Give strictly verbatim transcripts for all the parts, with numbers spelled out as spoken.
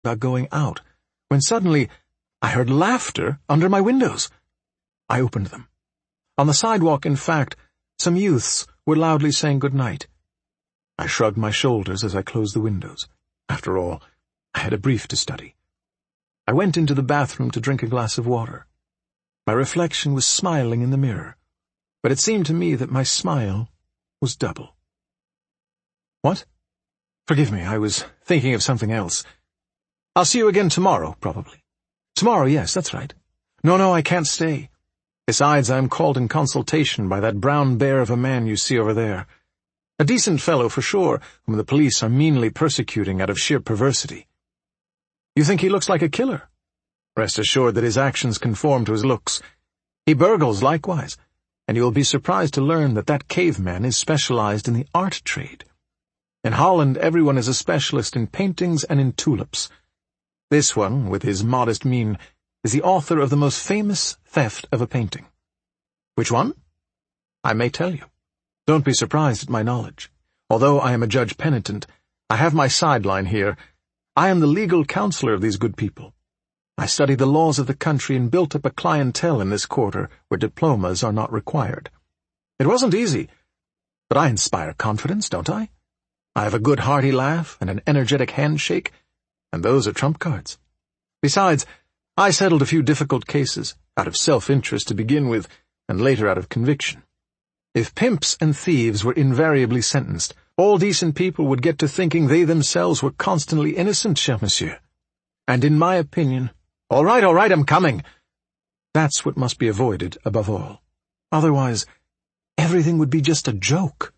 about going out, when suddenly I heard laughter under my windows. I opened them. On the sidewalk, in fact, some youths were loudly saying good night. I shrugged my shoulders as I closed the windows. After all, I had a brief to study. I went into the bathroom to drink a glass of water. My reflection was smiling in the mirror, but it seemed to me that my smile was double. What? Forgive me, I was thinking of something else. I'll see you again tomorrow, probably. Tomorrow, yes, that's right. No, no, I can't stay. Besides, I am called in consultation by that brown bear of a man you see over there. A decent fellow, for sure, whom the police are meanly persecuting out of sheer perversity. You think he looks like a killer? Rest assured that his actions conform to his looks. He burgles likewise, and you will be surprised to learn that that caveman is specialized in the art trade. In Holland, everyone is a specialist in paintings and in tulips. This one, with his modest mien, is the author of the most famous theft of a painting. Which one? I may tell you. Don't be surprised at my knowledge. Although I am a judge penitent, I have my sideline here. I am the legal counselor of these good people. I studied the laws of the country and built up a clientele in this quarter where diplomas are not required. It wasn't easy, but I inspire confidence, don't I? I have a good hearty laugh and an energetic handshake, and those are trump cards. Besides, I settled a few difficult cases, out of self-interest to begin with, and later out of conviction. If pimps and thieves were invariably sentenced, all decent people would get to thinking they themselves were constantly innocent, cher monsieur. And in my opinion, all right, all right, I'm coming. That's what must be avoided above all. Otherwise, everything would be just a joke.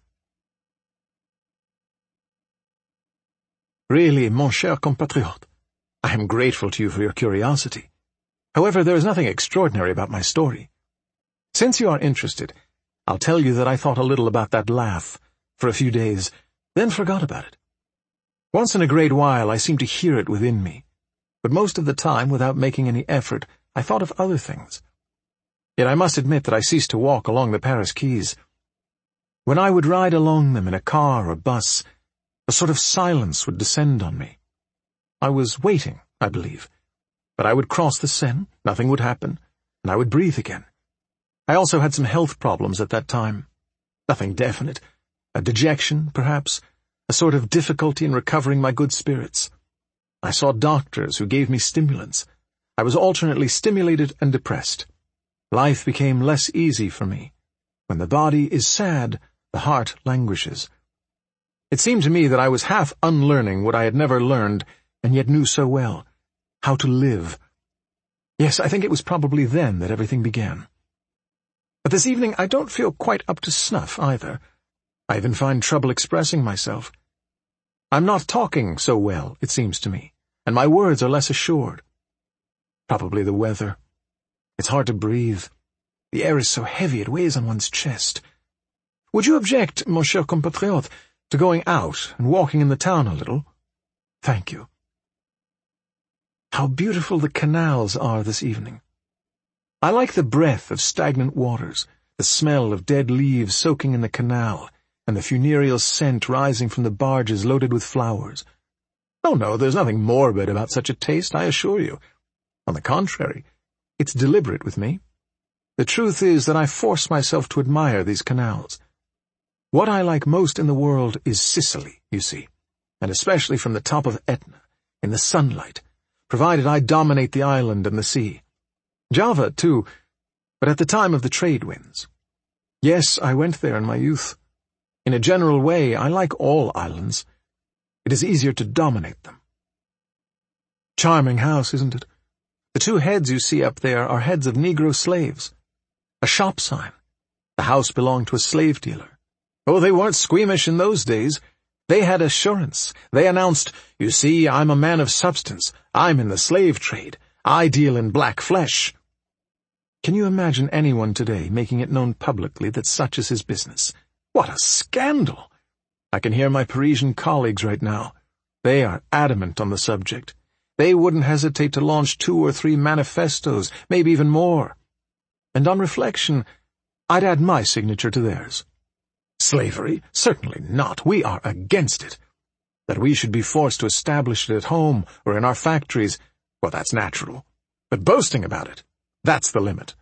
Really, mon cher compatriote, I am grateful to you for your curiosity. However, there is nothing extraordinary about my story. Since you are interested, I'll tell you that I thought a little about that laugh for a few days, then forgot about it. Once in a great while I seemed to hear it within me, but most of the time, without making any effort, I thought of other things. Yet I must admit that I ceased to walk along the Paris quays. When I would ride along them in a car or bus, a sort of silence would descend on me. I was waiting, I believe, but I would cross the Seine, nothing would happen, and I would breathe again. I also had some health problems at that time. Nothing definite. A dejection, perhaps, a sort of difficulty in recovering my good spirits. I saw doctors who gave me stimulants. I was alternately stimulated and depressed. Life became less easy for me. When the body is sad, the heart languishes. It seemed to me that I was half unlearning what I had never learned and yet knew so well, how to live. Yes, I think it was probably then that everything began. But this evening I don't feel quite up to snuff either. I even find trouble expressing myself. I'm not talking so well, it seems to me, and my words are less assured. Probably the weather. It's hard to breathe. The air is so heavy it weighs on one's chest. Would you object, mon cher compatriote, to going out and walking in the town a little? Thank you. How beautiful the canals are this evening. I like the breath of stagnant waters, the smell of dead leaves soaking in the canal, and the funereal scent rising from the barges loaded with flowers. Oh no, there's nothing morbid about such a taste, I assure you. On the contrary, it's deliberate with me. The truth is that I force myself to admire these canals. What I like most in the world is Sicily, you see, and especially from the top of Etna, in the sunlight, provided I dominate the island and the sea. Java, too, but at the time of the trade winds. Yes, I went there in my youth. In a general way, I like all islands. It is easier to dominate them. Charming house, isn't it? The two heads you see up there are heads of Negro slaves. A shop sign. The house belonged to a slave dealer. Oh, they weren't squeamish in those days. They had assurance. They announced, "You see, I'm a man of substance. I'm in the slave trade. I deal in black flesh." Can you imagine anyone today making it known publicly that such is his business? What a scandal! I can hear my Parisian colleagues right now. They are adamant on the subject. They wouldn't hesitate to launch two or three manifestos, maybe even more. And on reflection, I'd add my signature to theirs. Slavery? Certainly not. We are against it. That we should be forced to establish it at home or in our factories, well, that's natural. But boasting about it, that's the limit.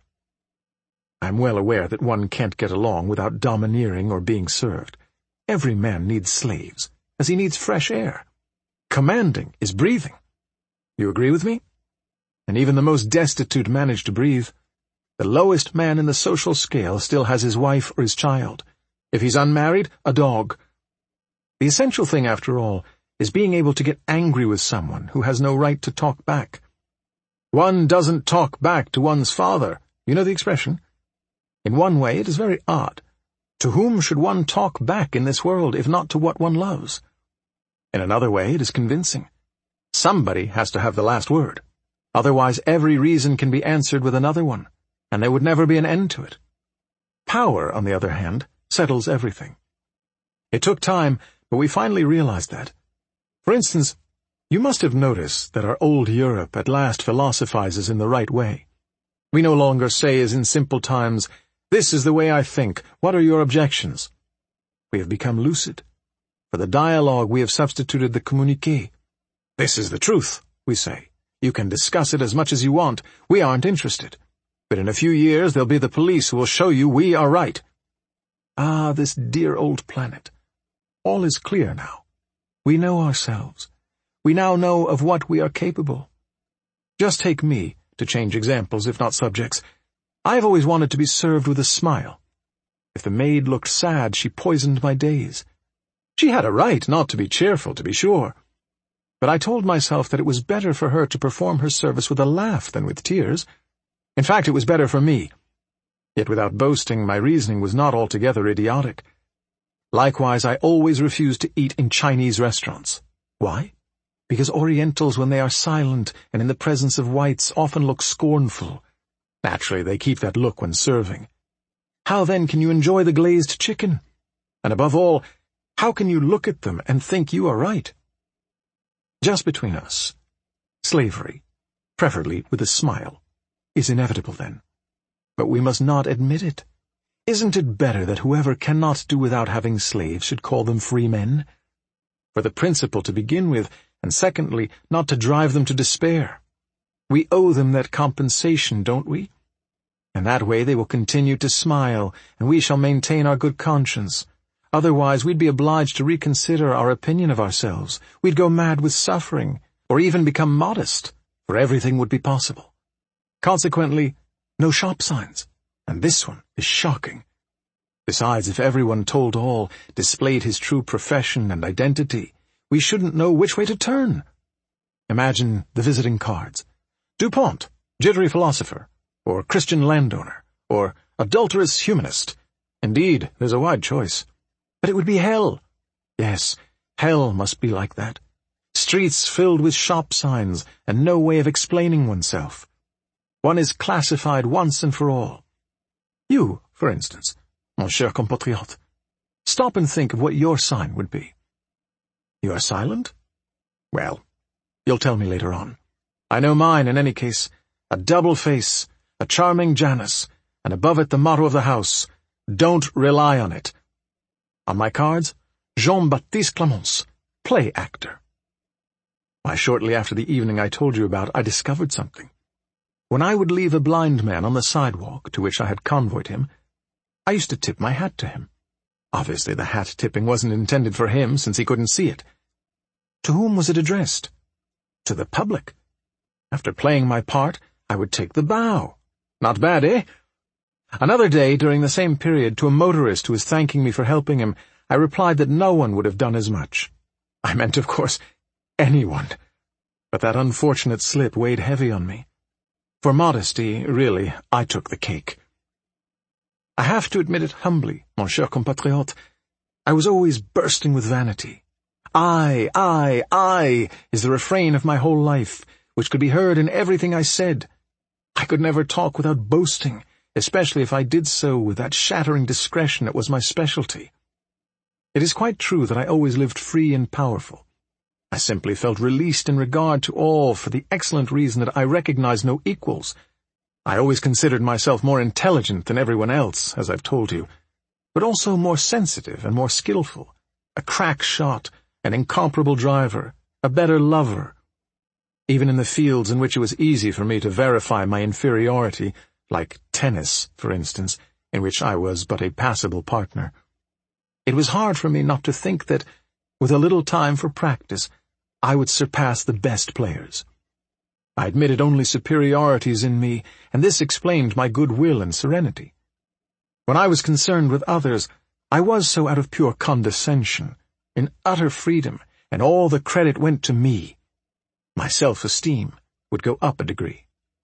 I'm well aware that one can't get along without domineering or being served. Every man needs slaves, as he needs fresh air. Commanding is breathing. You agree with me? And even the most destitute manage to breathe. The lowest man in the social scale still has his wife or his child. If he's unmarried, a dog. The essential thing, after all, is being able to get angry with someone who has no right to talk back. One doesn't talk back to one's father. You know the expression? In one way, it is very odd. To whom should one talk back in this world, if not to what one loves? In another way, it is convincing. Somebody has to have the last word. Otherwise, every reason can be answered with another one, and there would never be an end to it. Power, on the other hand, settles everything. It took time, but we finally realized that. For instance, you must have noticed that our old Europe at last philosophizes in the right way. We no longer say, as in simple times, "This is the way I think. What are your objections?" We have become lucid. For the dialogue we have substituted the communiqué. "This is the truth," we say. "You can discuss it as much as you want. We aren't interested. But in a few years there'll be the police who will show you we are right." Ah, this dear old planet. All is clear now. We know ourselves. We now know of what we are capable. Just take me, to change examples if not subjects. I have always wanted to be served with a smile. If the maid looked sad, she poisoned my days. She had a right not to be cheerful, to be sure. But I told myself that it was better for her to perform her service with a laugh than with tears. In fact, it was better for me. Yet without boasting, my reasoning was not altogether idiotic. Likewise, I always refused to eat in Chinese restaurants. Why? Because Orientals, when they are silent and in the presence of whites, often look scornful. Naturally, they keep that look when serving. How then can you enjoy the glazed chicken? And above all, how can you look at them and think you are right? Just between us, slavery, preferably with a smile, is inevitable then. But we must not admit it. Isn't it better that whoever cannot do without having slaves should call them free men? For the principle to begin with, and secondly, not to drive them to despair. We owe them that compensation, don't we? And that way they will continue to smile, and we shall maintain our good conscience. Otherwise we'd be obliged to reconsider our opinion of ourselves. We'd go mad with suffering, or even become modest, for everything would be possible. Consequently, no shop signs, and this one is shocking. Besides, if everyone told all, displayed his true profession and identity, we shouldn't know which way to turn. Imagine the visiting cards. DuPont, jittery philosopher, or Christian landowner, or adulterous humanist. Indeed, there's a wide choice. But it would be hell. Yes, hell must be like that. Streets filled with shop signs, and no way of explaining oneself. One is classified once and for all. You, for instance, mon cher compatriote, stop and think of what your sign would be. You are silent? Well, you'll tell me later on. I know mine in any case. A double face, a charming Janus, and above it the motto of the house, "Don't rely on it." On my cards, Jean-Baptiste Clemence, play actor. Why, shortly after the evening I told you about, I discovered something. When I would leave a blind man on the sidewalk to which I had convoyed him, I used to tip my hat to him. Obviously the hat tipping wasn't intended for him, since he couldn't see it. To whom was it addressed? To the public. After playing my part, I would take the bow. Not bad, eh? Another day, during the same period, to a motorist who was thanking me for helping him, I replied that no one would have done as much. I meant, of course, anyone. But that unfortunate slip weighed heavy on me. For modesty, really, I took the cake. I have to admit it humbly, mon cher compatriote. I was always bursting with vanity. I, I, I is the refrain of my whole life, which could be heard in everything I said. I could never talk without boasting, especially if I did so with that shattering discretion that was my specialty. It is quite true that I always lived free and powerful. I simply felt released in regard to all for the excellent reason that I recognized no equals. I always considered myself more intelligent than everyone else, as I've told you, but also more sensitive and more skillful, a crack shot, an incomparable driver, a better lover. Even in the fields in which it was easy for me to verify my inferiority, like tennis, for instance, in which I was but a passable partner, it was hard for me not to think that, with a little time for practice, I would surpass the best players. I admitted only superiorities in me, and this explained my goodwill and serenity. When I was concerned with others, I was so out of pure condescension, in utter freedom, and all the credit went to me. My self-esteem would go up a degree.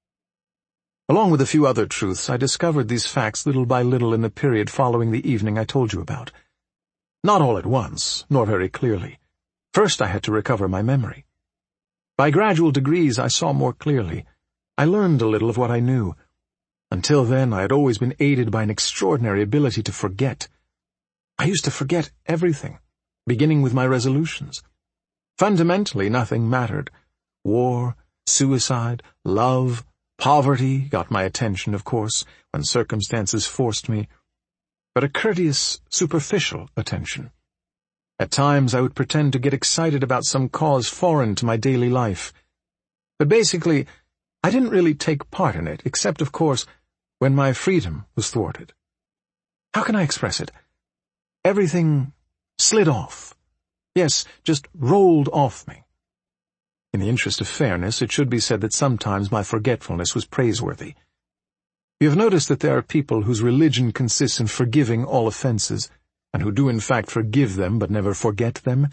Along with a few other truths, I discovered these facts little by little in the period following the evening I told you about. Not all at once, nor very clearly. First I had to recover my memory. By gradual degrees I saw more clearly. I learned a little of what I knew. Until then I had always been aided by an extraordinary ability to forget. I used to forget everything, beginning with my resolutions. Fundamentally nothing mattered. War, suicide, love, poverty got my attention, of course, when circumstances forced me, but a courteous, superficial attention. At times I would pretend to get excited about some cause foreign to my daily life. But basically, I didn't really take part in it, except, of course, when my freedom was thwarted. How can I express it? Everything slid off. Yes, just rolled off me. In the interest of fairness, it should be said that sometimes my forgetfulness was praiseworthy. You have noticed that there are people whose religion consists in forgiving all offenses, and who do in fact forgive them but never forget them.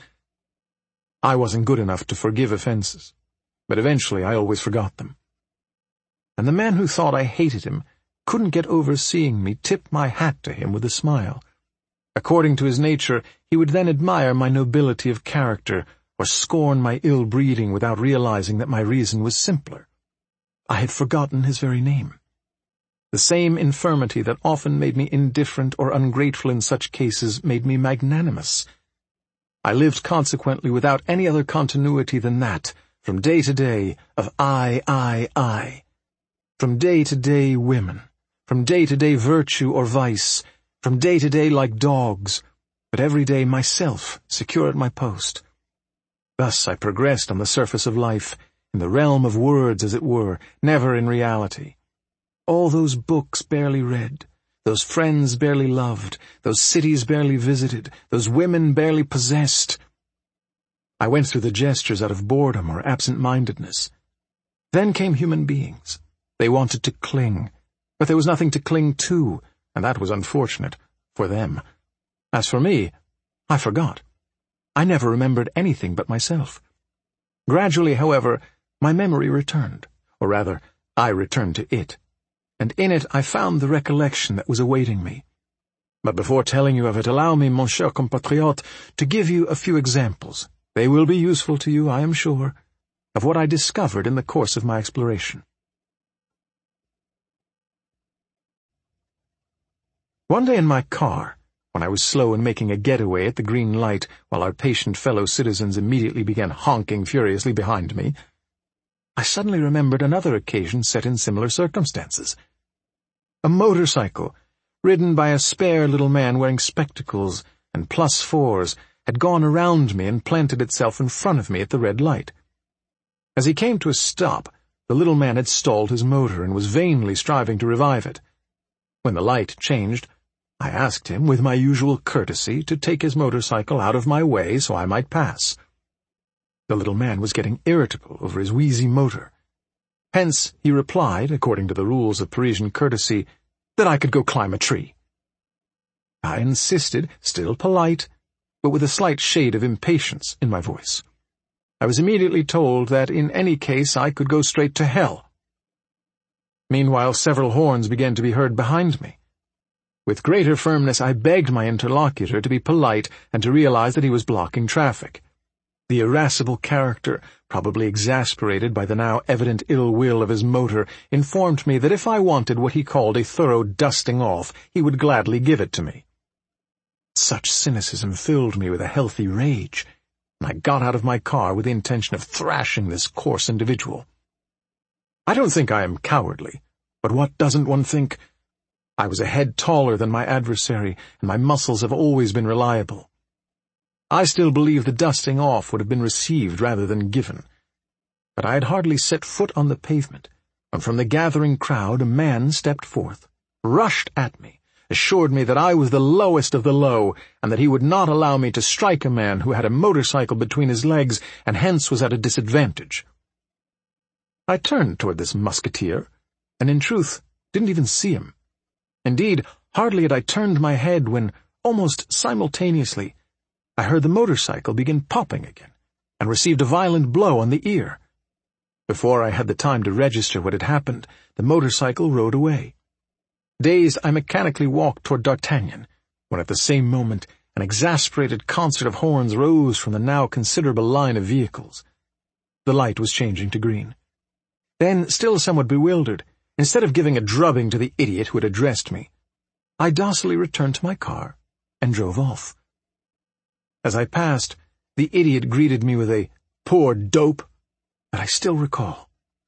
I wasn't good enough to forgive offenses, but eventually I always forgot them. And the man who thought I hated him couldn't get over seeing me tip my hat to him with a smile. According to his nature, he would then admire my nobility of character, or scorn my ill-breeding without realizing that my reason was simpler. I had forgotten his very name. The same infirmity that often made me indifferent or ungrateful in such cases made me magnanimous. I lived consequently without any other continuity than that, from day to day, of I, I, I. From day to day women, from day to day virtue or vice, from day to day like dogs, but every day myself, secure at my post. Thus I progressed on the surface of life, in the realm of words as it were, never in reality. All those books barely read, those friends barely loved, those cities barely visited, those women barely possessed. I went through the gestures out of boredom or absent-mindedness. Then came human beings. They wanted to cling, but there was nothing to cling to, and that was unfortunate, for them. As for me, I forgot. I never remembered anything but myself. Gradually, however, my memory returned, or rather, I returned to it, and in it I found the recollection that was awaiting me. But before telling you of it, allow me, mon cher compatriote, to give you a few examples. They will be useful to you, I am sure, of what I discovered in the course of my exploration. One day in my car, when I was slow in making a getaway at the green light while our patient fellow citizens immediately began honking furiously behind me, I suddenly remembered another occasion set in similar circumstances. A motorcycle, ridden by a spare little man wearing spectacles and plus fours, had gone around me and planted itself in front of me at the red light. As he came to a stop, the little man had stalled his motor and was vainly striving to revive it. When the light changed, I asked him, with my usual courtesy, to take his motorcycle out of my way so I might pass. The little man was getting irritable over his wheezy motor. Hence, he replied, according to the rules of Parisian courtesy, that I could go climb a tree. I insisted, still polite, but with a slight shade of impatience in my voice. I was immediately told that in any case I could go straight to hell. Meanwhile, several horns began to be heard behind me. With greater firmness, I begged my interlocutor to be polite and to realize that he was blocking traffic. The irascible character, probably exasperated by the now evident ill will of his motor, informed me that if I wanted what he called a thorough dusting off, he would gladly give it to me. Such cynicism filled me with a healthy rage, and I got out of my car with the intention of thrashing this coarse individual. I don't think I am cowardly, but what doesn't one think? I was a head taller than my adversary, and my muscles have always been reliable. I still believe the dusting off would have been received rather than given. But I had hardly set foot on the pavement, when from the gathering crowd a man stepped forth, rushed at me, assured me that I was the lowest of the low, and that he would not allow me to strike a man who had a motorcycle between his legs and hence was at a disadvantage. I turned toward this musketeer, and in truth didn't even see him. Indeed, hardly had I turned my head when, almost simultaneously, I heard the motorcycle begin popping again, and received a violent blow on the ear. Before I had the time to register what had happened, the motorcycle rode away. Dazed, I mechanically walked toward D'Artagnan, when at the same moment an exasperated concert of horns rose from the now considerable line of vehicles. The light was changing to green. Then, still somewhat bewildered, instead of giving a drubbing to the idiot who had addressed me, I docilely returned to my car and drove off. As I passed, the idiot greeted me with a "poor dope" that I still recall.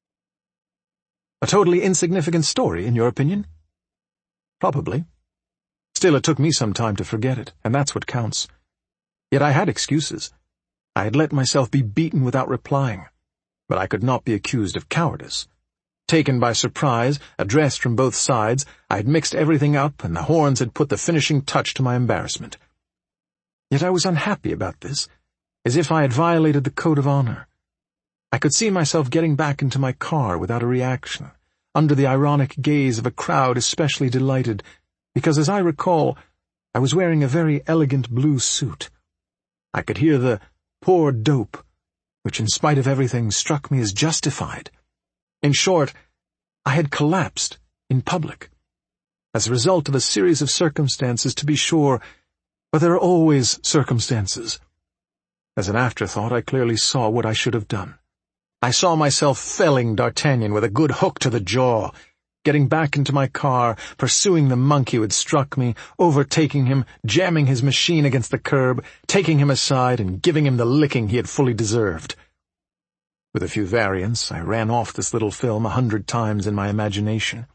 A totally insignificant story, in your opinion? Probably. Still, it took me some time to forget it, and that's what counts. Yet I had excuses. I had let myself be beaten without replying, but I could not be accused of cowardice. Taken by surprise, addressed from both sides, I had mixed everything up, and the horns had put the finishing touch to my embarrassment. Yet I was unhappy about this, as if I had violated the code of honor. I could see myself getting back into my car without a reaction, under the ironic gaze of a crowd especially delighted, because, as I recall, I was wearing a very elegant blue suit. I could hear the "poor dope," which in spite of everything struck me as justified. In short, I had collapsed in public, as a result of a series of circumstances, to be sure, but there are always circumstances. As an afterthought, I clearly saw what I should have done. I saw myself felling D'Artagnan with a good hook to the jaw, getting back into my car, pursuing the monkey who had struck me, overtaking him, jamming his machine against the curb, taking him aside, and giving him the licking he had fully deserved. With a few variants, I ran off this little film a hundred times in my imagination.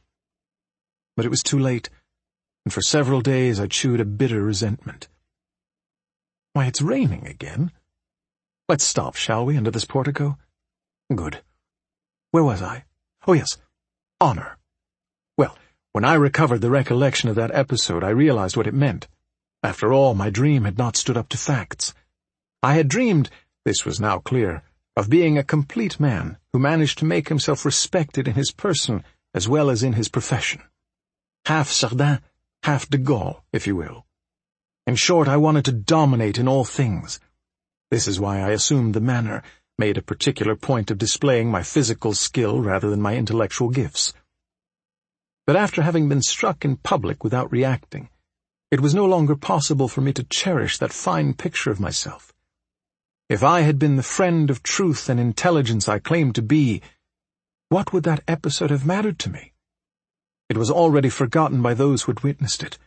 But it was too late, and for several days I chewed a bitter resentment. Why, it's raining again. Let's stop, shall we, under this portico? Good. Where was I? Oh, yes, honor. Well, when I recovered the recollection of that episode, I realized what it meant. After all, my dream had not stood up to facts. I had dreamed, this was now clear, of being a complete man who managed to make himself respected in his person as well as in his profession. Half Chardin, half de Gaulle, if you will. In short, I wanted to dominate in all things. This is why I assumed the manner, made a particular point of displaying my physical skill rather than my intellectual gifts. But after having been struck in public without reacting, it was no longer possible for me to cherish that fine picture of myself. If I had been the friend of truth and intelligence I claimed to be, what would that episode have mattered to me? It was already forgotten by those who had witnessed it.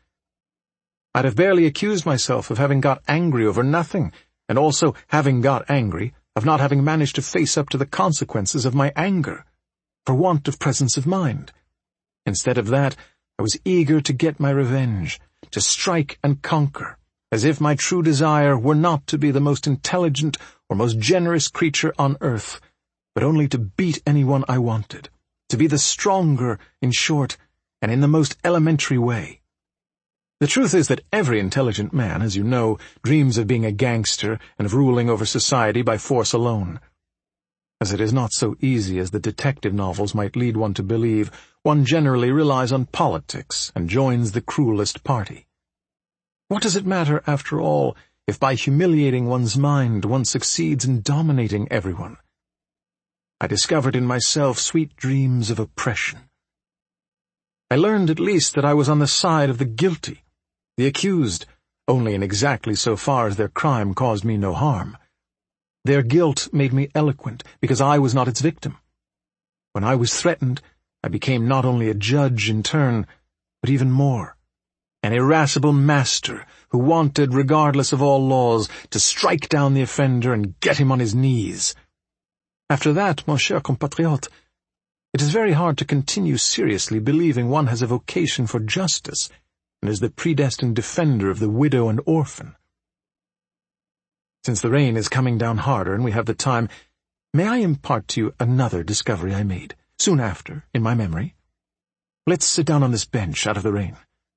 I'd have barely accused myself of having got angry over nothing, and also, having got angry, of not having managed to face up to the consequences of my anger, for want of presence of mind. Instead of that, I was eager to get my revenge, to strike and conquer, as if my true desire were not to be the most intelligent or most generous creature on earth, but only to beat anyone I wanted, to be the stronger, in short, and in the most elementary way. The truth is that every intelligent man, as you know, dreams of being a gangster and of ruling over society by force alone. As it is not so easy as the detective novels might lead one to believe, one generally relies on politics and joins the cruelest party. What does it matter, after all, if by humiliating one's mind one succeeds in dominating everyone? I discovered in myself sweet dreams of oppression. I learned at least that I was on the side of the guilty, the accused, only in exactly so far as their crime caused me no harm. Their guilt made me eloquent, because I was not its victim. When I was threatened, I became not only a judge in turn, but even more, an irascible master who wanted, regardless of all laws, to strike down the offender and get him on his knees. After that, mon cher compatriote, it is very hard to continue seriously believing one has a vocation for justice, and is the predestined defender of the widow and orphan. Since the rain is coming down harder and we have the time, may I impart to you another discovery I made, soon after, in my memory? Let's sit down on this bench out of the rain.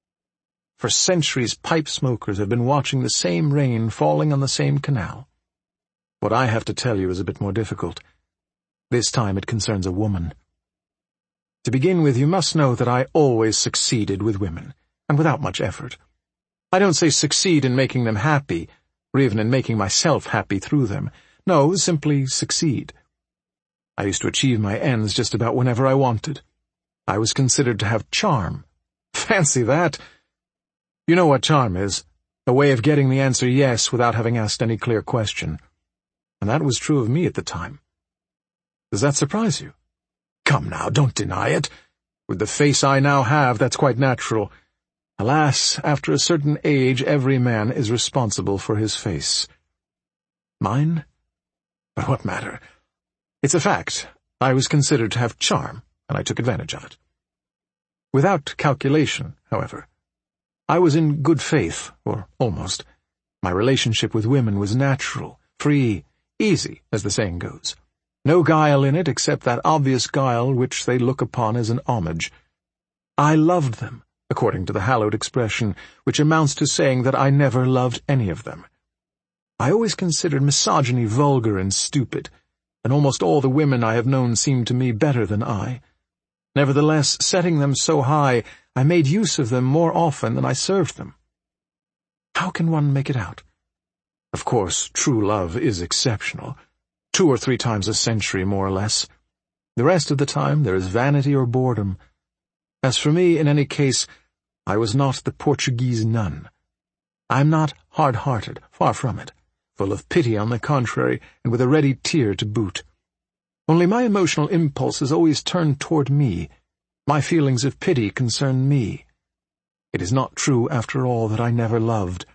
For centuries, pipe smokers have been watching the same rain falling on the same canal. What I have to tell you is a bit more difficult. This time it concerns a woman. To begin with, you must know that I always succeeded with women, and without much effort. I don't say succeed in making them happy, or even in making myself happy through them. No, simply succeed. I used to achieve my ends just about whenever I wanted. I was considered to have charm. Fancy that! You know what charm is, a way of getting the answer yes without having asked any clear question. And that was true of me at the time. Does that surprise you? Come now, don't deny it. With the face I now have, that's quite natural. Alas, after a certain age, every man is responsible for his face. Mine? But what matter? It's a fact. I was considered to have charm, and I took advantage of it. Without calculation, however. I was in good faith, or almost. My relationship with women was natural, free, easy, as the saying goes. No guile in it except that obvious guile which they look upon as an homage. I loved them, according to the hallowed expression, which amounts to saying that I never loved any of them. I always considered misogyny vulgar and stupid, and almost all the women I have known seemed to me better than I. Nevertheless, setting them so high, I made use of them more often than I served them. How can one make it out? Of course, true love is exceptional. Two or three times a century, more or less. The rest of the time there is vanity or boredom. As for me, in any case, I was not the Portuguese nun. I am not hard-hearted, far from it, full of pity on the contrary, and with a ready tear to boot. Only my emotional impulses always turned toward me. My feelings of pity concern me. It is not true, after all, that I never loved.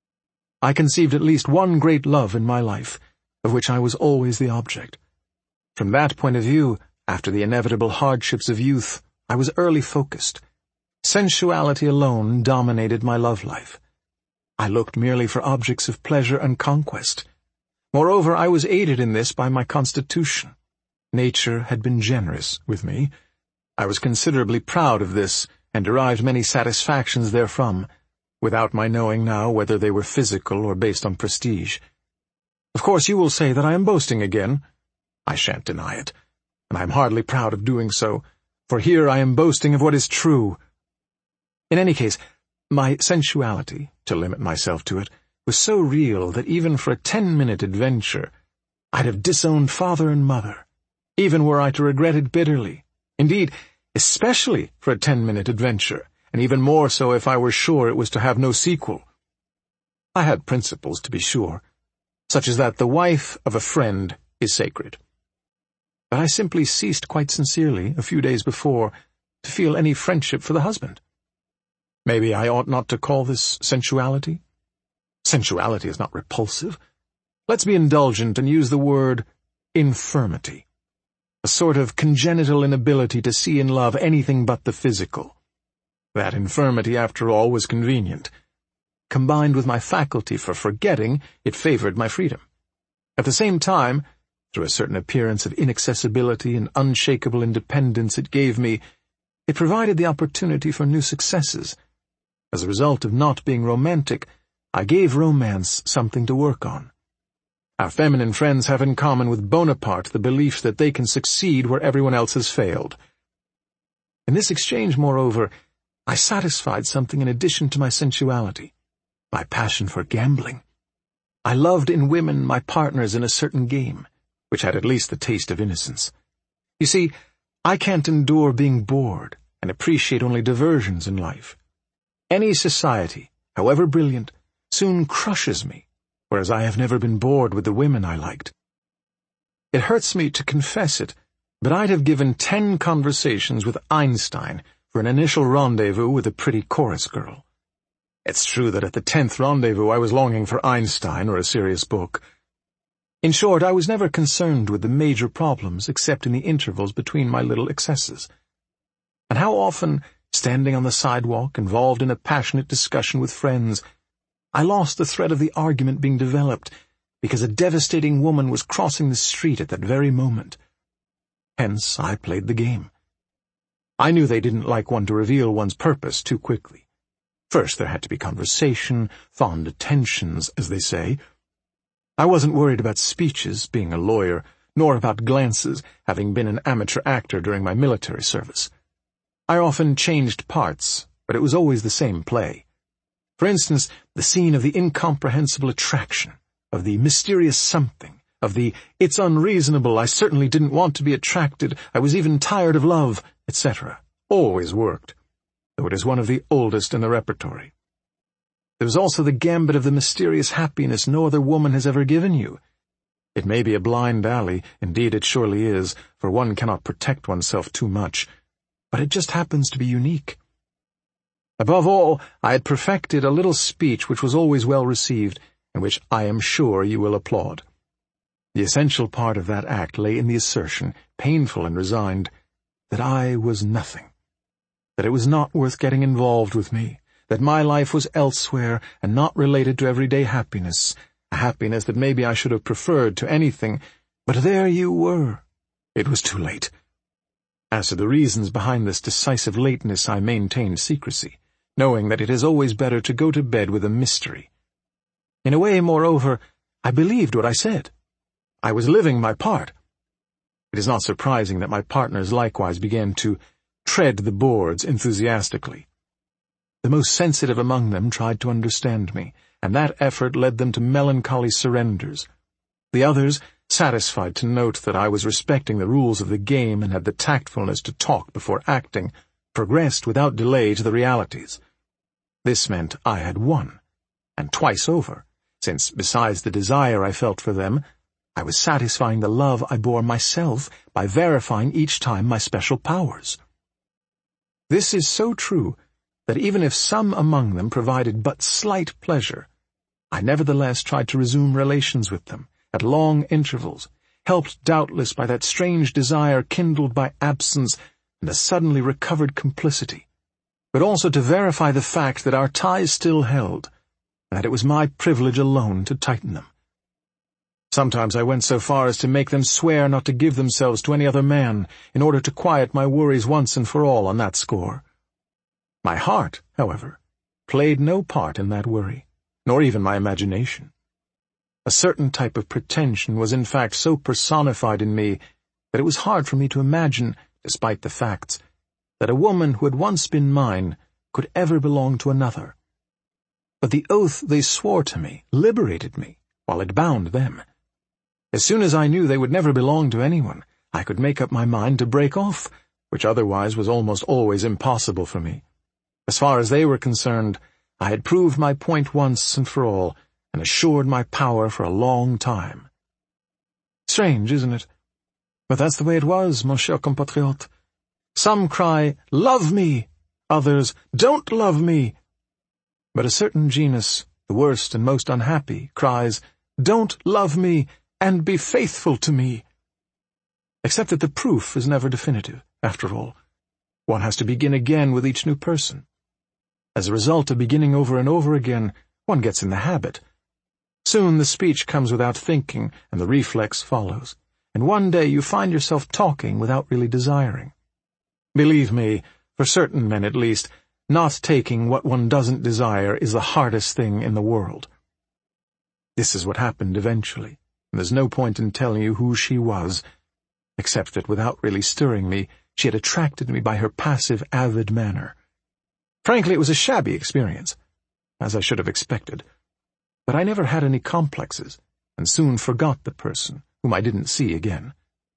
I conceived at least one great love in my life, of which I was always the object. From that point of view, after the inevitable hardships of youth, I was early focused. Sensuality alone dominated my love life. I looked merely for objects of pleasure and conquest. Moreover, I was aided in this by my constitution. Nature had been generous with me. I was considerably proud of this, and derived many satisfactions therefrom, without my knowing now whether they were physical or based on prestige. Of course you will say that I am boasting again. I shan't deny it, and I am hardly proud of doing so, for here I am boasting of what is true. In any case, my sensuality, to limit myself to it, was so real that even for a ten-minute adventure, I'd have disowned father and mother, even were I to regret it bitterly. Indeed, especially for a ten-minute adventure, and even more so if I were sure it was to have no sequel. I had principles, to be sure, such as that the wife of a friend is sacred. But I simply ceased quite sincerely, a few days before, to feel any friendship for the husband. Maybe I ought not to call this sensuality? Sensuality is not repulsive. Let's be indulgent and use the word infirmity. A sort of congenital inability to see in love anything but the physical. That infirmity, after all, was convenient. Combined with my faculty for forgetting, it favored my freedom. At the same time, through a certain appearance of inaccessibility and unshakable independence it gave me, it provided the opportunity for new successes. As a result of not being romantic, I gave romance something to work on. Our feminine friends have in common with Bonaparte the belief that they can succeed where everyone else has failed. In this exchange, moreover, I satisfied something in addition to my sensuality. My passion for gambling. I loved in women my partners in a certain game, which had at least the taste of innocence. You see, I can't endure being bored, and appreciate only diversions in life. Any society, however brilliant, soon crushes me, whereas I have never been bored with the women I liked. It hurts me to confess it, but I'd have given ten conversations with Einstein for an initial rendezvous with a pretty chorus girl. It's true that at the tenth rendezvous I was longing for Einstein or a serious book. In short, I was never concerned with the major problems except in the intervals between my little excesses. And how often, standing on the sidewalk, involved in a passionate discussion with friends, I lost the thread of the argument being developed, because a devastating woman was crossing the street at that very moment. Hence, I played the game. I knew they didn't like one to reveal one's purpose too quickly. First, there had to be conversation, fond attentions, as they say. I wasn't worried about speeches, being a lawyer, nor about glances, having been an amateur actor during my military service. I often changed parts, but it was always the same play. For instance, the scene of the incomprehensible attraction, of the mysterious something, of the "it's unreasonable, I certainly didn't want to be attracted, I was even tired of love," et cetera, always worked, though it is one of the oldest in the repertory. There was also the gambit of the mysterious happiness no other woman has ever given you. It may be a blind alley, indeed it surely is, for one cannot protect oneself too much, but it just happens to be unique. Above all, I had perfected a little speech which was always well received, and which I am sure you will applaud. The essential part of that act lay in the assertion, painful and resigned, that I was nothing, that it was not worth getting involved with me, that my life was elsewhere and not related to everyday happiness, a happiness that maybe I should have preferred to anything, but there you were. It was too late. As to the reasons behind this decisive lateness, I maintained secrecy, knowing that it is always better to go to bed with a mystery. In a way, moreover, I believed what I said. I was living my part. It is not surprising that my partners likewise began to tread the boards enthusiastically. The most sensitive among them tried to understand me, and that effort led them to melancholy surrenders. The others, satisfied to note that I was respecting the rules of the game and had the tactfulness to talk before acting, progressed without delay to the realities. This meant I had won, and twice over, since, besides the desire I felt for them, I was satisfying the love I bore myself by verifying each time my special powers. This is so true that even if some among them provided but slight pleasure, I nevertheless tried to resume relations with them, at long intervals, helped doubtless by that strange desire kindled by absence and a suddenly recovered complicity, but also to verify the fact that our ties still held, and that it was my privilege alone to tighten them. Sometimes I went so far as to make them swear not to give themselves to any other man, in order to quiet my worries once and for all on that score. My heart, however, played no part in that worry, nor even my imagination. A certain type of pretension was in fact so personified in me that it was hard for me to imagine, despite the facts, that a woman who had once been mine could ever belong to another. But the oath they swore to me liberated me, while it bound them. As soon as I knew they would never belong to anyone, I could make up my mind to break off, which otherwise was almost always impossible for me. As far as they were concerned, I had proved my point once and for all, and assured my power for a long time. Strange, isn't it? But that's the way it was, mon cher compatriote. Some cry, "Love me!" Others, "Don't love me!" But a certain genus, the worst and most unhappy, cries, "Don't love me, and be faithful to me." Except that the proof is never definitive, after all. One has to begin again with each new person. As a result of beginning over and over again, one gets in the habit. Soon the speech comes without thinking, and the reflex follows, and one day you find yourself talking without really desiring. Believe me, for certain men at least, not taking what one doesn't desire is the hardest thing in the world. This is what happened eventually, and there's no point in telling you who she was, except that without really stirring me, she had attracted me by her passive, avid manner. Frankly, it was a shabby experience, as I should have expected, but I never had any complexes, and soon forgot the person, whom I didn't see again.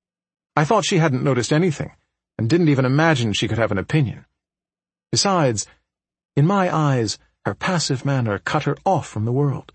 I thought she hadn't noticed anything, and didn't even imagine she could have an opinion. Besides, in my eyes, her passive manner cut her off from the world.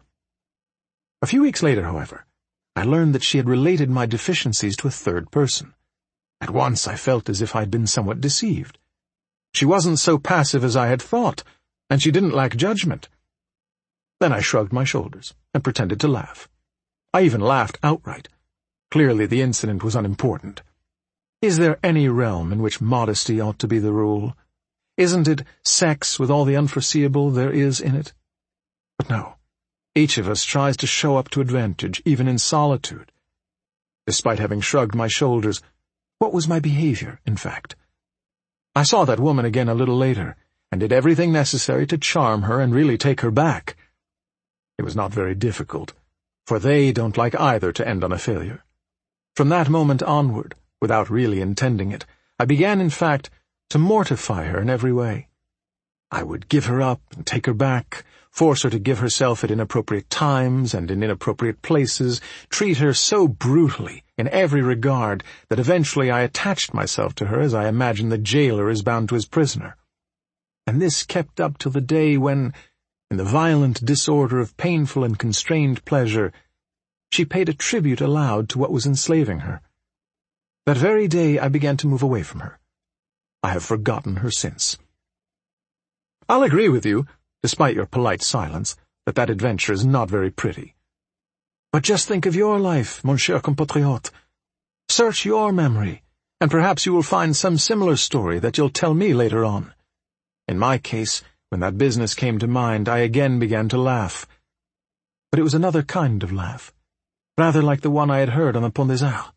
A few weeks later, however, I learned that she had related my deficiencies to a third person. At once I felt as if I'd been somewhat deceived. She wasn't so passive as I had thought, and she didn't lack judgment. Then I shrugged my shoulders and pretended to laugh. I even laughed outright. Clearly the incident was unimportant. Is there any realm in which modesty ought to be the rule? Isn't it sex with all the unforeseeable there is in it? But no, Each of us tries to show up to advantage, even in solitude. Despite having shrugged my shoulders, what was my behavior, in fact? I saw that woman again a little later, and did everything necessary to charm her and really take her back. It was not very difficult, for they don't like either to end on a failure. From that moment onward, without really intending it, I began, in fact, to mortify her in every way. I would give her up and take her back, force her to give herself at inappropriate times and in inappropriate places, treat her so brutally in every regard that eventually I attached myself to her as I imagine the jailer is bound to his prisoner. And this kept up till the day when, in the violent disorder of painful and constrained pleasure, she paid a tribute aloud to what was enslaving her. That very day I began to move away from her. I have forgotten her since. I'll agree with you, despite your polite silence, that that adventure is not very pretty. But just think of your life, mon cher compatriote. Search your memory, and perhaps you will find some similar story that you'll tell me later on. In my case, when that business came to mind, I again began to laugh. But it was another kind of laugh, rather like the one I had heard on the Pont des Arts.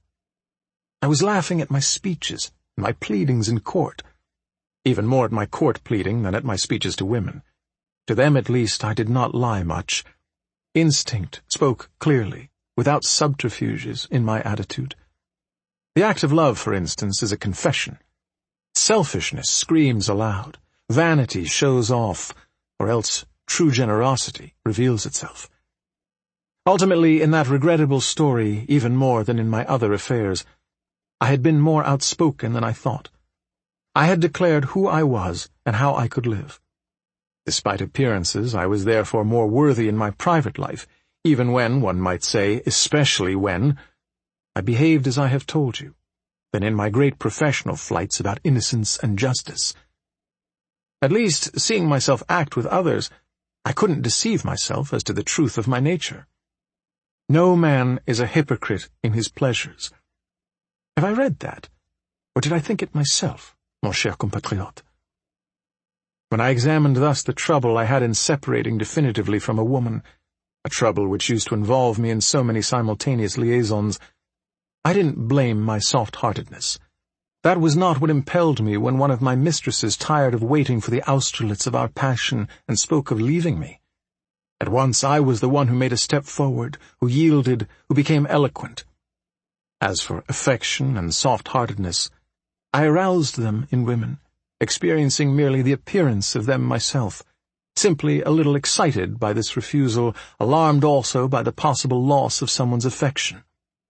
I was laughing at my speeches, and my pleadings in court, even more at my court pleading than at my speeches to women. To them, at least, I did not lie much. Instinct spoke clearly, without subterfuges, in my attitude. The act of love, for instance, is a confession. Selfishness screams aloud. Vanity shows off, or else true generosity reveals itself. Ultimately, in that regrettable story, even more than in my other affairs, I had been more outspoken than I thought. I had declared who I was and how I could live. Despite appearances, I was therefore more worthy in my private life, even when, one might say, especially when, I behaved as I have told you, than in my great professional flights about innocence and justice. At least, seeing myself act with others, I couldn't deceive myself as to the truth of my nature. No man is a hypocrite in his pleasures. Have I read that, or did I think it myself, mon cher compatriote? When I examined thus the trouble I had in separating definitively from a woman, a trouble which used to involve me in so many simultaneous liaisons, I didn't blame my soft-heartedness. That was not what impelled me when one of my mistresses tired of waiting for the Austerlitz of our passion and spoke of leaving me. At once I was the one who made a step forward, who yielded, who became eloquent. As for affection and soft-heartedness, I aroused them in women, experiencing merely the appearance of them myself, simply a little excited by this refusal, alarmed also by the possible loss of someone's affection.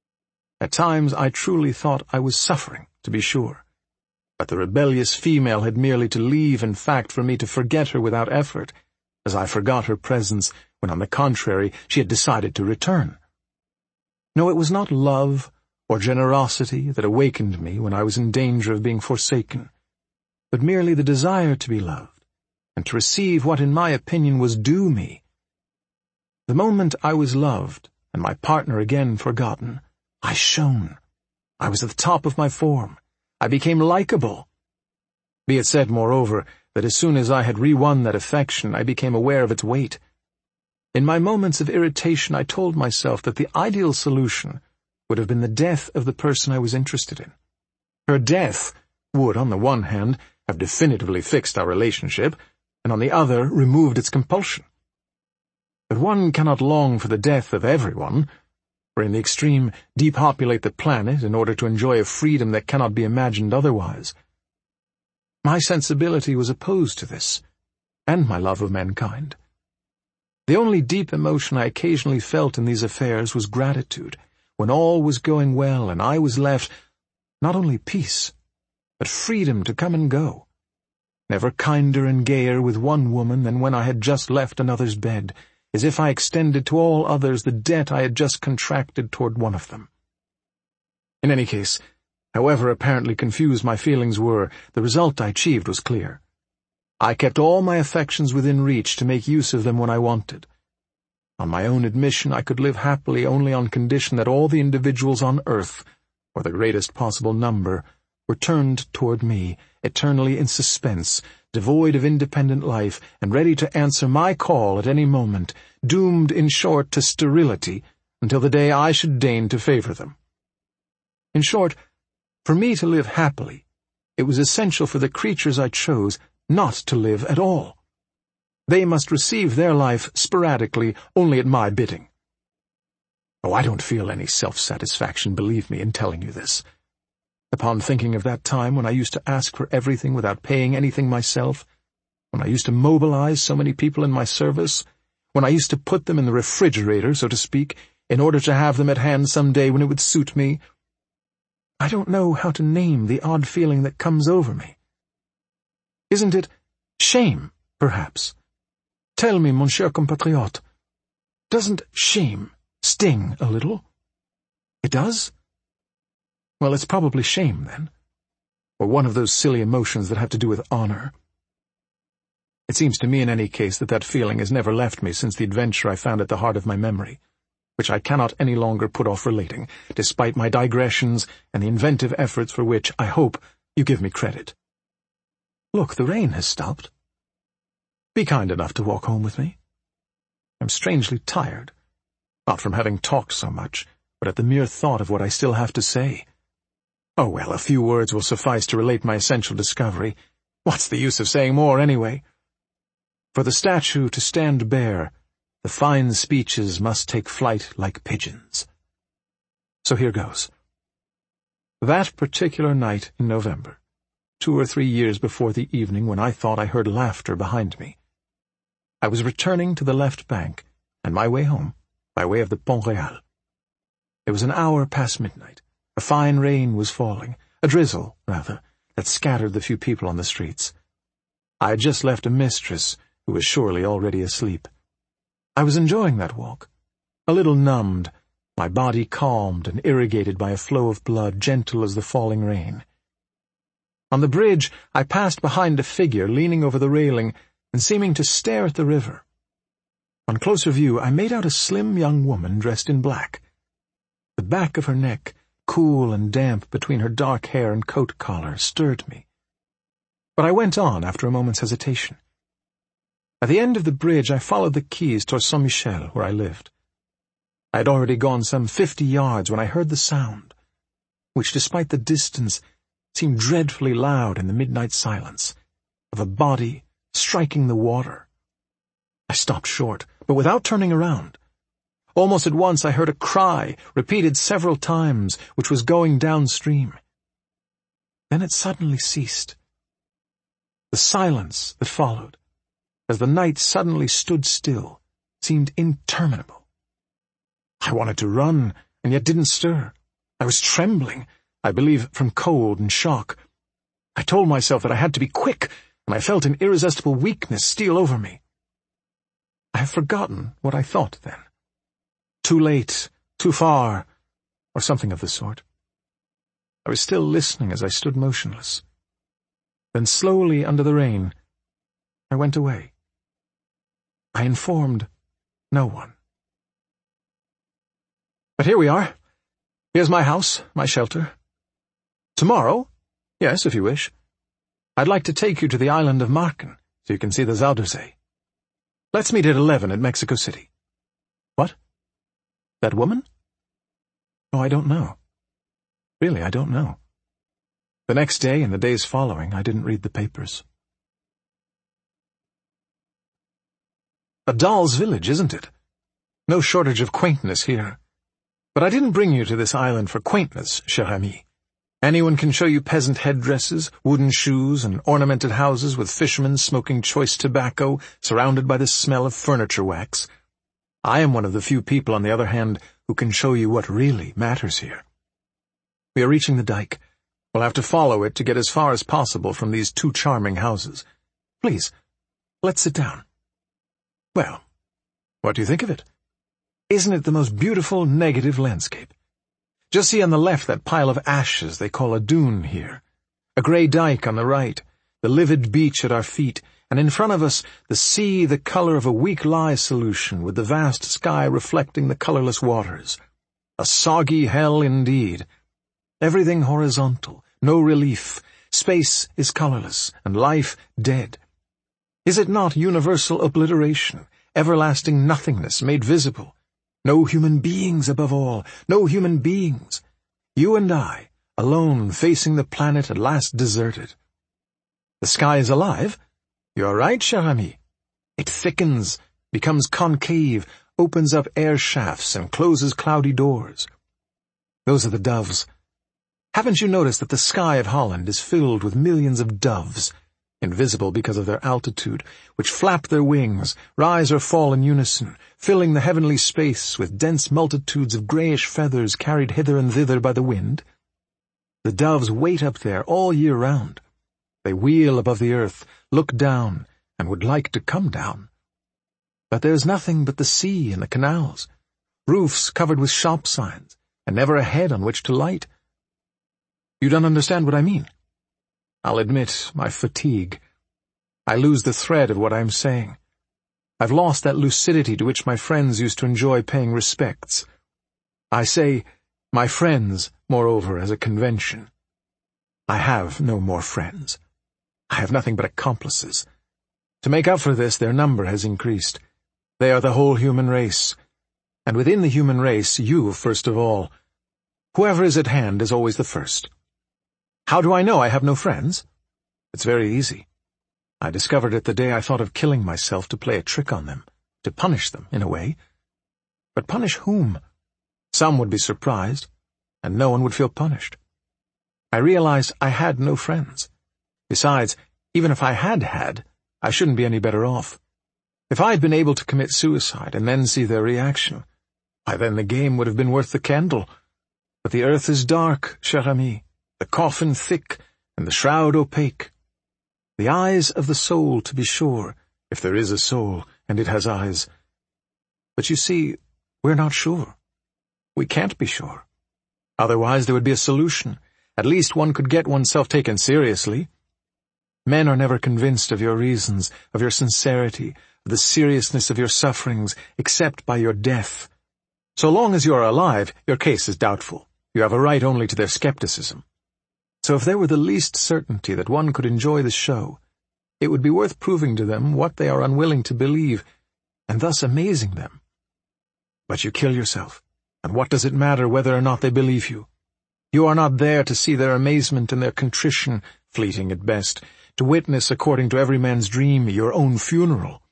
At times I truly thought I was suffering, to be sure, but the rebellious female had merely to leave, in fact, for me to forget her without effort, as I forgot her presence when, on the contrary, she had decided to return. No, it was not love or generosity that awakened me when I was in danger of being forsaken, but merely the desire to be loved, and to receive what in my opinion was due me. The moment I was loved, and my partner again forgotten, I shone. I was at the top of my form. I became likable. Be it said, moreover, that as soon as I had re-won that affection, I became aware of its weight. In my moments of irritation, I told myself that the ideal solution would have been the death of the person I was interested in. Her death would, on the one hand, have definitively fixed our relationship, and on the other, removed its compulsion. But one cannot long for the death of everyone, or in the extreme depopulate the planet in order to enjoy a freedom that cannot be imagined otherwise. My sensibility was opposed to this, and my love of mankind. The only deep emotion I occasionally felt in these affairs was gratitude, when all was going well and I was left not only peace, but freedom to come and go. Never kinder and gayer with one woman than when I had just left another's bed, as if I extended to all others the debt I had just contracted toward one of them. In any case, however apparently confused my feelings were, the result I achieved was clear. I kept all my affections within reach to make use of them when I wanted. On my own admission, I could live happily only on condition that all the individuals on earth, or the greatest possible number, were turned toward me, eternally in suspense, devoid of independent life, and ready to answer my call at any moment, doomed, in short, to sterility, until the day I should deign to favor them. In short, for me to live happily, it was essential for the creatures I chose not to live at all. They must receive their life sporadically, only at my bidding. Oh, I don't feel any self-satisfaction, believe me, in telling you this. Upon thinking of that time when I used to ask for everything without paying anything myself, when I used to mobilize so many people in my service, when I used to put them in the refrigerator, so to speak, in order to have them at hand some day when it would suit me, I don't know how to name the odd feeling that comes over me. Isn't it shame, perhaps? Tell me, mon cher compatriote, doesn't shame sting a little? It does? Well, it's probably shame, then, or one of those silly emotions that have to do with honor. It seems to me in any case that that feeling has never left me since the adventure I found at the heart of my memory, which I cannot any longer put off relating, despite my digressions and the inventive efforts for which I hope you give me credit. Look, the rain has stopped. Be kind enough to walk home with me. I'm strangely tired, not from having talked so much, but at the mere thought of what I still have to say. Oh, well, a few words will suffice to relate my essential discovery. What's the use of saying more, anyway? For the statue to stand bare, the fine speeches must take flight like pigeons. So here goes. That particular night in November, two or three years before the evening when I thought I heard laughter behind me, I was returning to the left bank, and my way home, by way of the Pont Royal. It was an hour past midnight. A fine rain was falling, a drizzle, rather, that scattered the few people on the streets. I had just left a mistress, who was surely already asleep. I was enjoying that walk, a little numbed, my body calmed and irrigated by a flow of blood gentle as the falling rain. On the bridge, I passed behind a figure leaning over the railing and seeming to stare at the river. On closer view, I made out a slim young woman dressed in black. The back of her neck, cool and damp between her dark hair and coat collar, stirred me. But I went on after a moment's hesitation. At the end of the bridge, I followed the quays toward Saint-Michel, where I lived. I had already gone some fifty yards when I heard the sound, which, despite the distance, seemed dreadfully loud in the midnight silence, of a body striking the water. I stopped short, but without turning around. Almost at once I heard a cry, repeated several times, which was going downstream. Then it suddenly ceased. The silence that followed, as the night suddenly stood still, seemed interminable. I wanted to run, and yet didn't stir. I was trembling, I believe from cold and shock. I told myself that I had to be quick, and I felt an irresistible weakness steal over me. I have forgotten what I thought then. Too late, too far, or something of the sort. I was still listening as I stood motionless. Then slowly under the rain, I went away. I informed no one. But here we are. Here's my house, my shelter. Tomorrow? Yes, if you wish. I'd like to take you to the island of Marken, so you can see the Zuiderzee. Let's meet at eleven at Mexico City. What? That woman? Oh, I don't know. Really, I don't know. The next day and the days following, I didn't read the papers. A doll's village, isn't it? No shortage of quaintness here. But I didn't bring you to this island for quaintness, cher ami. Anyone can show you peasant headdresses, wooden shoes, and ornamented houses with fishermen smoking choice tobacco, surrounded by the smell of furniture wax. I am one of the few people, on the other hand, who can show you what really matters here. We are reaching the dike. We'll have to follow it to get as far as possible from these two charming houses. Please, let's sit down. Well, what do you think of it? Isn't it the most beautiful negative landscape? Just see on the left that pile of ashes they call a dune here. A grey dike on the right, the livid beach at our feet, and in front of us the sea the colour of a weak lye solution with the vast sky reflecting the colourless waters. A soggy hell indeed. Everything horizontal, no relief. Space is colorless, and life dead. Is it not universal obliteration, everlasting nothingness made visible? No human beings above all, no human beings. You and I, alone facing the planet at last deserted. The sky is alive? You're right, cher ami. It thickens, becomes concave, opens up air shafts and closes cloudy doors. Those are the doves. Haven't you noticed that the sky of Holland is filled with millions of doves, invisible because of their altitude, which flap their wings, rise or fall in unison, filling the heavenly space with dense multitudes of greyish feathers carried hither and thither by the wind? The doves wait up there all year round. They wheel above the earth, look down, and would like to come down. But there's nothing but the sea and the canals, roofs covered with shop signs, and never a head on which to light. You don't understand what I mean? I'll admit my fatigue. I lose the thread of what I'm saying. I've lost that lucidity to which my friends used to enjoy paying respects. I say, my friends, moreover, as a convention. I have no more friends. I have nothing but accomplices. To make up for this, their number has increased. They are the whole human race. And within the human race, you first of all. Whoever is at hand is always the first. How do I know I have no friends? It's very easy. I discovered it the day I thought of killing myself to play a trick on them, to punish them, in a way. But punish whom? Some would be surprised, and no one would feel punished. I realized I had no friends. Besides, even if I had had, I shouldn't be any better off. If I had been able to commit suicide and then see their reaction, why then the game would have been worth the candle. But the earth is dark, cher ami, the coffin thick, and the shroud opaque. The eyes of the soul, to be sure, if there is a soul, and it has eyes. But you see, we're not sure. We can't be sure. Otherwise there would be a solution. At least one could get oneself taken seriously. Men are never convinced of your reasons, of your sincerity, of the seriousness of your sufferings, except by your death. So long as you are alive, your case is doubtful. You have a right only to their skepticism. So if there were the least certainty that one could enjoy the show, it would be worth proving to them what they are unwilling to believe, and thus amazing them. But you kill yourself, and what does it matter whether or not they believe you? You are not there to see their amazement and their contrition, fleeting at best, to witness, according to every man's dream, your own funeral.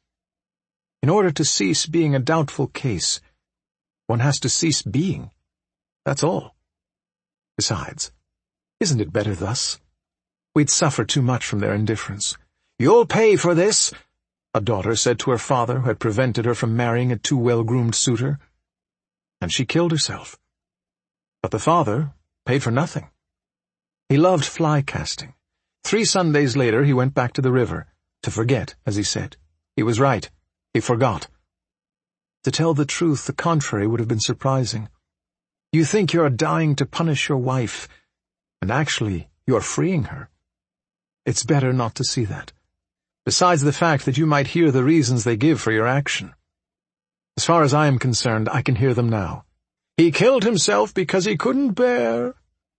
In order to cease being a doubtful case, one has to cease being. That's all. Besides, isn't it better thus? We'd suffer too much from their indifference. You'll pay for this, a daughter said to her father, who had prevented her from marrying a too well-groomed suitor. And she killed herself. But the father paid for nothing. He loved fly casting. Three Sundays later he went back to the river, to forget, as he said. He was right. He forgot. To tell the truth, the contrary would have been surprising. You think you're dying to punish your wife, and actually you're freeing her. It's better not to see that. Besides the fact that you might hear the reasons they give for your action. As far as I am concerned, I can hear them now. He killed himself because he couldn't bear.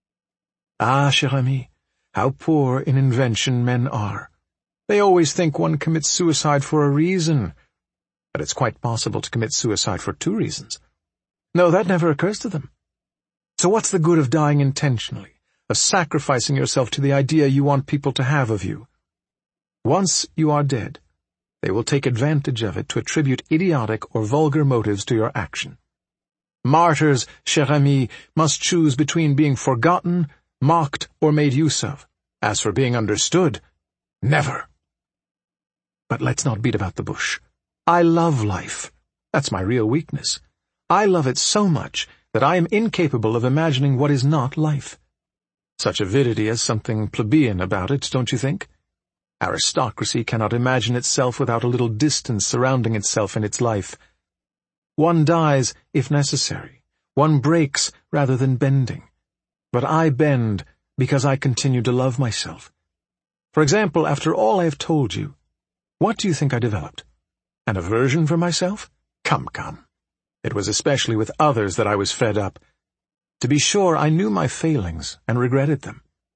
Ah, cher ami, how poor in invention men are. They always think one commits suicide for a reason. But it's quite possible to commit suicide for two reasons. No, that never occurs to them. So what's the good of dying intentionally, of sacrificing yourself to the idea you want people to have of you? Once you are dead, they will take advantage of it to attribute idiotic or vulgar motives to your action. Martyrs, cher ami, must choose between being forgotten, mocked, or made use of. As for being understood, never. But let's not beat about the bush. I love life. That's my real weakness. I love it so much that I am incapable of imagining what is not life. Such avidity has something plebeian about it, don't you think? Aristocracy cannot imagine itself without a little distance surrounding itself in its life. One dies, if necessary. One breaks rather than bending. But I bend because I continue to love myself. For example, after all I have told you, what do you think I developed? An aversion for myself? Come, come. It was especially with others that I was fed up. To be sure, I knew my failings and regretted them.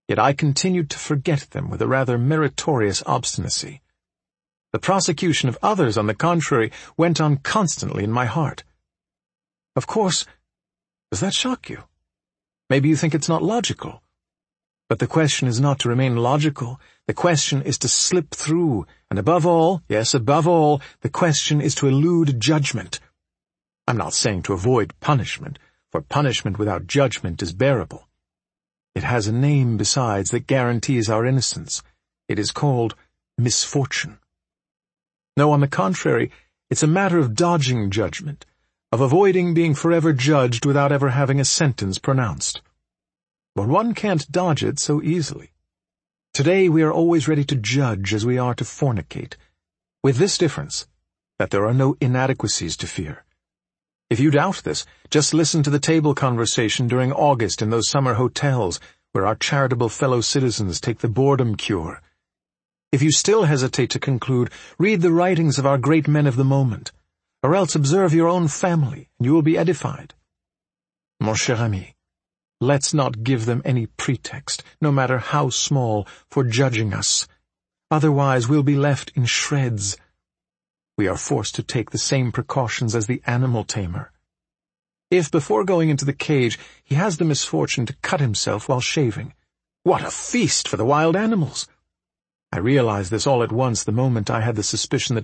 Yet I continued to forget them with a rather meritorious obstinacy. The prosecution of others, on the contrary, went on constantly in my heart. Of course, does that shock you? Maybe you think it's not logical. But the question is not to remain logical. The question is to slip through, and above all, yes, above all, the question is to elude judgment. I'm not saying to avoid punishment, for punishment without judgment is bearable. It has a name besides that guarantees our innocence. It is called misfortune. No, on the contrary, it's a matter of dodging judgment, of avoiding being forever judged without ever having a sentence pronounced. But one can't dodge it so easily. Today we are always ready to judge as we are to fornicate, with this difference, that there are no inadequacies to fear. If you doubt this, just listen to the table conversation during August in those summer hotels where our charitable fellow citizens take the boredom cure. If you still hesitate to conclude, read the writings of our great men of the moment, or else observe your own family, and you will be edified. Mon cher ami, let's not give them any pretext, no matter how small, for judging us. Otherwise we'll be left in shreds. We are forced to take the same precautions as the animal tamer. If before going into the cage he has the misfortune to cut himself while shaving, what a feast for the wild animals! I realized this all at once the moment I had the suspicion that